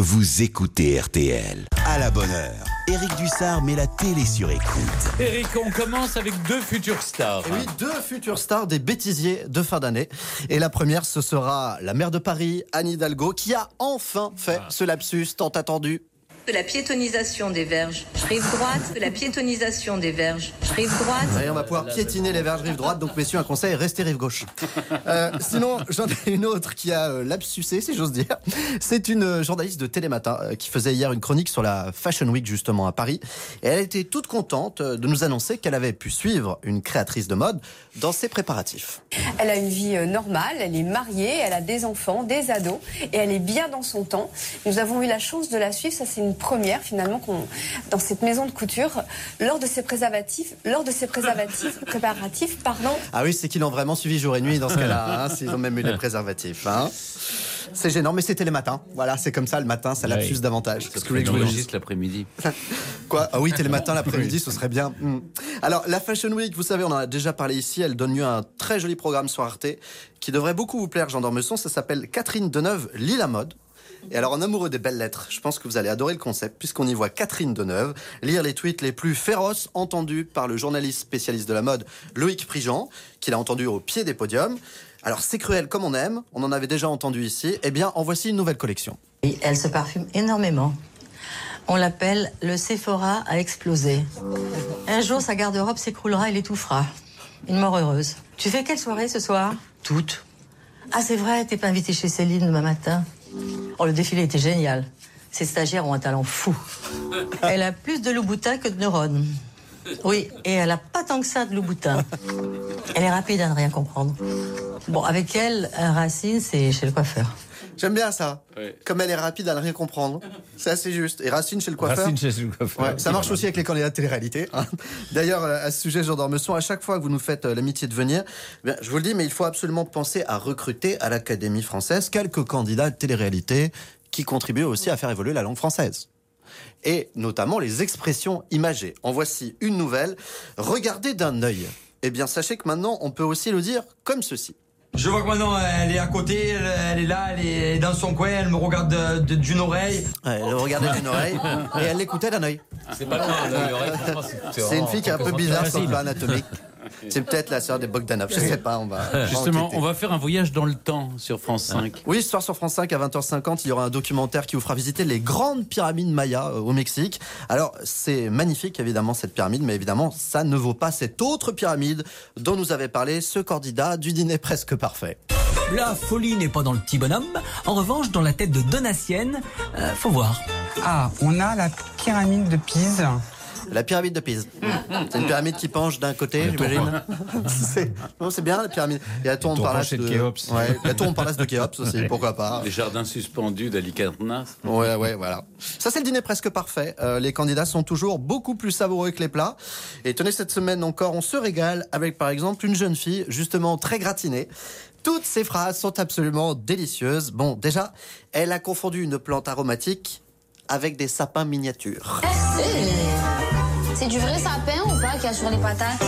vous écoutez RTL. À la bonne heure, Éric Dussard met la télé sur écoute. Éric, on commence avec deux futures stars. Et oui, deux futures stars des bêtisiers de fin d'année. Et la première, ce sera la maire de Paris, Anne Hidalgo, qui a enfin fait ce lapsus tant attendu. De la piétonisation des verges rive droite, de la piétonisation des verges rive droite. Ouais, on va pouvoir piétiner les verges rive droite, donc messieurs, un conseil, restez rive gauche. Sinon, j'en ai une autre qui a lapsusé, si j'ose dire. C'est une journaliste de Télématin qui faisait hier une chronique sur la Fashion Week justement à Paris. Et elle était toute contente de nous annoncer qu'elle avait pu suivre une créatrice de mode dans ses préparatifs. Elle a une vie normale, elle est mariée, elle a des enfants, des ados, et elle est bien dans son temps. Nous avons eu la chance de la suivre, ça c'est une première finalement dans cette maison de couture lors de ces préparatifs. Ah oui, c'est qu'ils l'ont vraiment suivi jour et nuit dans ce cas-là, hein, s'ils ont même eu les préservatifs. Hein. C'est gênant, mais c'était les matins. Voilà, c'est comme ça, le matin, ça lapsus davantage. Parce que je enregistre l'après-midi. Quoi ? Ah oui, télématin l'après-midi, ce serait bien. Alors, la Fashion Week, vous savez, on en a déjà parlé ici, elle donne lieu à un très joli programme sur Arte qui devrait beaucoup vous plaire, Jean d'Ormesson. Ça s'appelle Catherine Deneuve lit la mode. Et alors, en amoureux des belles lettres, je pense que vous allez adorer le concept, puisqu'on y voit Catherine Deneuve lire les tweets les plus féroces entendus par le journaliste spécialiste de la mode Loïc Prigent, qu'il a entendu au pied des podiums. Alors, c'est cruel comme on aime, on en avait déjà entendu ici. Eh bien, en voici une nouvelle collection. Et elle se parfume énormément. On l'appelle le Sephora a explosé. Un jour, sa garde-robe s'écroulera et l'étouffera. Une mort heureuse. Tu fais quelle soirée ce soir ? Toutes. Ah, c'est vrai, t'es pas invitée chez Céline demain matin ? Oh, le défilé était génial. Ces stagiaires ont un talent fou. Elle a plus de Louboutin que de neurones. Oui, et elle a pas tant que ça de Louboutin. Elle est rapide à ne rien comprendre. Bon, avec elle, Racine, c'est chez le coiffeur. J'aime bien ça. Ouais. Comme elle est rapide à ne rien comprendre. C'est assez juste. Et Racine chez le coiffeur. Racine chez le coiffeur. Ouais, ça marche aussi avec les candidats de télé-réalité. Hein. D'ailleurs, à ce sujet, Jean d'Ormesson, à chaque fois que vous nous faites l'amitié de venir, bien, je vous le dis, mais il faut absolument penser à recruter à l'Académie française quelques candidats de télé-réalité qui contribuent aussi à faire évoluer la langue française. Et notamment les expressions imagées. En voici une nouvelle. Regardez d'un œil. Eh bien, sachez que maintenant, on peut aussi le dire comme ceci. Je vois que maintenant elle est à côté, elle est là, elle est dans son coin, elle me regarde d'une oreille. Ouais, elle regardait d'une oreille et elle l'écoutait d'un œil. C'est pas loin, l'oreille. C'est une fille qui est un peu bizarre sur le plan anatomique. C'est peut-être la sœur des Bogdanov, je sais pas, on va Justement, enquêter. on va faire un voyage dans le temps sur France 5. Oui, ce soir sur France 5 à 20h50, il y aura un documentaire qui vous fera visiter les grandes pyramides mayas au Mexique. Alors, c'est magnifique évidemment cette pyramide, mais évidemment, ça ne vaut pas cette autre pyramide dont nous avait parlé ce candidat du dîner presque parfait. La folie n'est pas dans le petit bonhomme. En revanche, dans la tête de Donatienne, faut voir. Ah, on a la pyramide de Pise. La pyramide de Pise. C'est une pyramide qui penche d'un côté, j'imagine. C'est bien la pyramide. Il y a la tour Montparnasse de Khéops. Ouais, la tour Montparnasse de Khéops aussi, pourquoi pas. Les jardins suspendus d'Alicarnas. Ouais, voilà. Ça, c'est le dîner presque parfait. Les candidats sont toujours beaucoup plus savoureux que les plats. Et tenez, cette semaine encore, on se régale avec, par exemple, une jeune fille, justement très gratinée. Toutes ces phrases sont absolument délicieuses. Bon, déjà, elle a confondu une plante aromatique avec des sapins miniatures. C'est du vrai sapin ou pas qu'il y a sur les patates?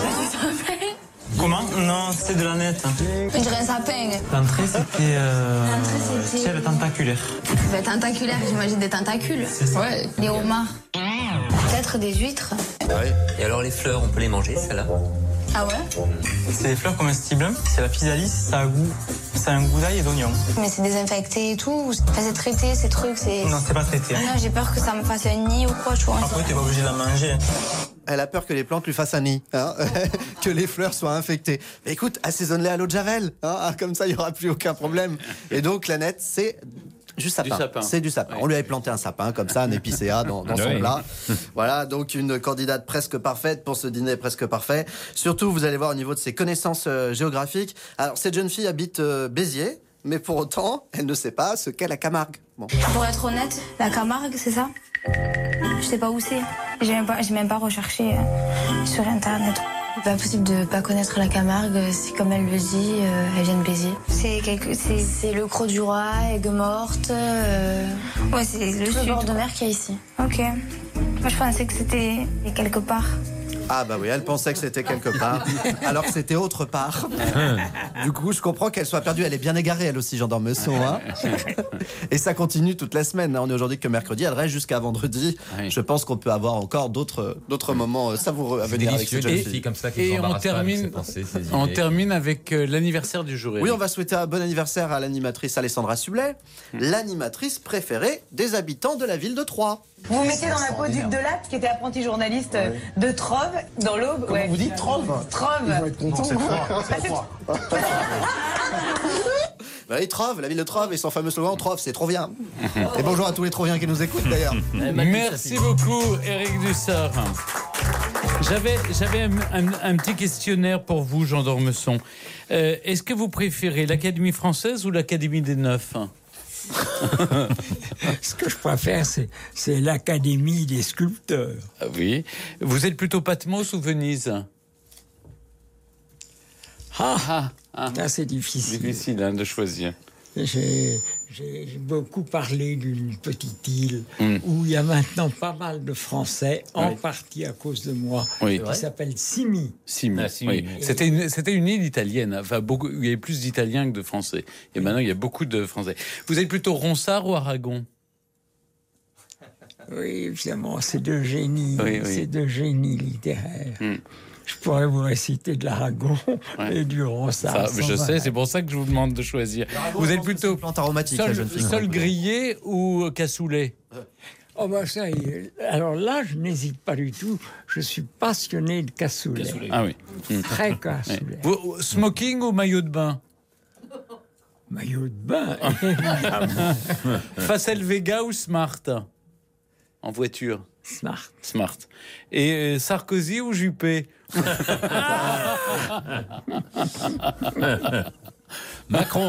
Comment? Non, c'était de la nette. On dirait un sapin. L'entrée c'était C'était tentaculaire. tentaculaire, j'imagine des tentacules. Ouais. Des homards. Peut-être des huîtres. Ouais. Et alors les fleurs, on peut les manger, celles-là? Ah ouais? C'est des fleurs comestibles. C'est la physalis, ça a un goût d'ail et d'oignon. Mais c'est désinfecté et tout. Enfin, c'est traité, ces trucs, c'est... Non, c'est pas traité. Non, j'ai peur que ça me fasse un nid ou quoi, tu vois. Après, t'es pas obligé de la manger. Elle a peur que les plantes lui fassent un nid, hein que les fleurs soient infectées. Mais écoute, assaisonne-les à l'eau de javel, hein comme ça il n'y aura plus aucun problème. Et donc la nette, c'est du sapin. C'est du sapin. Ouais. On lui avait planté un sapin comme ça, un épicéa dans son plat. Voilà, donc une candidate presque parfaite pour ce dîner presque parfait. Surtout, vous allez voir au niveau de ses connaissances géographiques. Alors cette jeune fille habite Béziers, mais pour autant, elle ne sait pas ce qu'est la Camargue. Bon. Pour être honnête, la Camargue, c'est ça? Je sais pas où c'est. J'ai même pas recherché sur internet. C'est pas possible de pas connaître la Camargue. Si comme elle le dit, elle vient de Béziers. C'est le Crot du Roi, Aigues-Mortes. Ouais, c'est le bord de mer qu'il y a ici. Ok. Moi je pensais que c'était quelque part. Ah bah oui, elle pensait que c'était quelque part, alors que c'était autre part. Du coup, je comprends qu'elle soit perdue. Elle est bien égarée, elle aussi, Jean d'Ormesson. Hein. Et ça continue toute la semaine. On est aujourd'hui que mercredi, elle reste jusqu'à vendredi. Oui. Je pense qu'on peut avoir encore d'autres moments savoureux à venir avec cette jeune fille. Comme ça qui Et s'embarrassent pas avec ses on pensées, ses idées. termine avec l'anniversaire du jour. Oui, Eric. on va souhaiter un bon anniversaire à l'animatrice Alessandra Sublet, l'animatrice préférée des habitants de la ville de Troyes. Vous vous mettez dans la peau d'Hugues Delatte, qui était apprenti journaliste de Trove, dans l'Aube. Comment vous dites Trove? Trove. Ils vont être contents. C'est Troyes. Bah oui, Trove, la ville de Trove et son fameux slogan Trove, c'est trop bien. Et bonjour à tous les Troviens qui nous écoutent d'ailleurs. Merci beaucoup, Eric Dussart. J'avais un petit questionnaire pour vous, Jean d'Ormesson. Est-ce que vous préférez l'Académie française ou l'Académie des Neufs? Ce que je préfère, c'est l'Académie des sculpteurs. Ah oui. Vous êtes plutôt Patmos ou Venise? Là, c'est difficile. Difficile de choisir. J'ai beaucoup parlé d'une petite île où il y a maintenant pas mal de Français, en partie à cause de moi, qui s'appelle Simi. Simi. Oui. C'était une île italienne. Enfin, il y avait plus d'Italiens que de Français. Et maintenant, il y a beaucoup de Français. Vous êtes plutôt Ronsard ou Aragon? Oui, évidemment, c'est de génie. Oui. C'est de génie littéraire. Je pourrais vous réciter de l'Aragon et du Ronsard. Je sais, c'est pour ça que je vous demande de choisir. Vous êtes plutôt plante aromatique, la jeune fille. sol grillé ou cassoulet? Oh bah ça, alors là, je n'hésite pas du tout. Je suis passionné de cassoulet. Ah oui. Très cassoulet. Smoking ou maillot de bain? Maillot de bain, évidemment. Facel Vega ou Smart? En voiture? Smart. Et Sarkozy ou Juppé? Macron.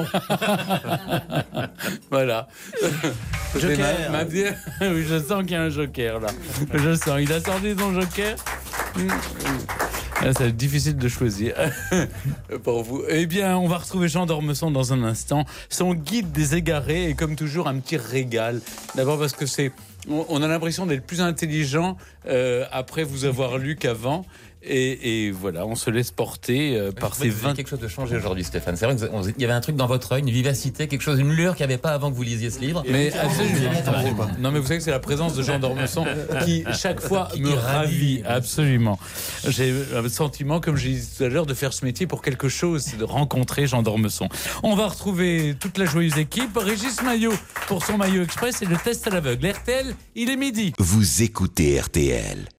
Voilà. Joker. Oui, je sens qu'il y a un joker là. Je sens. Il a sorti son joker. Là, c'est difficile de choisir pour vous. Eh bien, on va retrouver Jean d'Ormesson dans un instant. Son guide des égarés est comme toujours un petit régal. D'abord parce que on a l'impression d'être plus intelligent après vous avoir lu qu'avant. Et voilà, on se laisse porter par ces 20... quelque chose de changé aujourd'hui, Stéphane. C'est vrai qu'il y avait un truc dans votre œil, une vivacité, quelque chose, une lueur qu'il n'y avait pas avant que vous lisiez ce livre. Mais absolument. Non, mais vous savez que c'est la présence de Jean d'Ormesson qui, chaque fois, me ravit. Absolument. J'ai le sentiment, comme j'ai dit tout à l'heure, de faire ce métier pour quelque chose, c'est de rencontrer Jean d'Ormesson. On va retrouver toute la joyeuse équipe. Régis Maillot pour son Maillot Express et le test à l'aveugle. RTL, il est midi. Vous écoutez RTL.